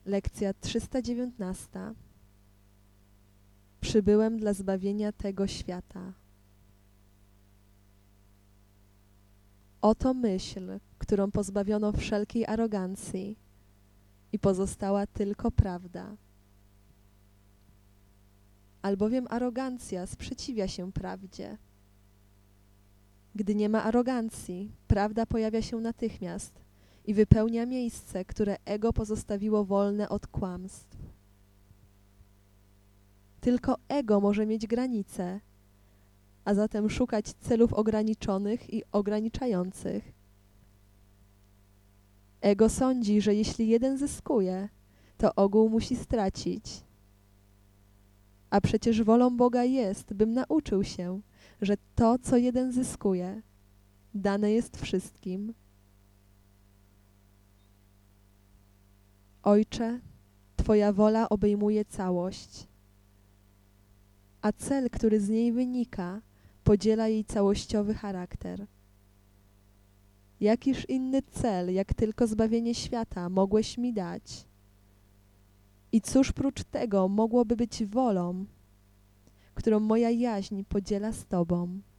Lekcja 319. Przybyłem dla zbawienia tego świata. Oto myśl, którą pozbawiono wszelkiej arogancji i pozostała tylko prawda. Albowiem arogancja sprzeciwia się prawdzie. Gdy nie ma arogancji, prawda pojawia się natychmiast i wypełnia miejsce, które ego pozostawiło wolne od kłamstw. Tylko ego może mieć granice, a zatem szukać celów ograniczonych i ograniczających. Ego sądzi, że jeśli jeden zyskuje, to ogół musi stracić. A przecież wolą Boga jest, bym nauczył się, że to, co jeden zyskuje, dane jest wszystkim. Ojcze, Twoja wola obejmuje całość, a cel, który z niej wynika, podziela jej całościowy charakter. Jakiż inny cel, jak tylko zbawienie świata, mogłeś mi dać? I cóż prócz tego mogłoby być wolą, którą moja jaźń podziela z Tobą?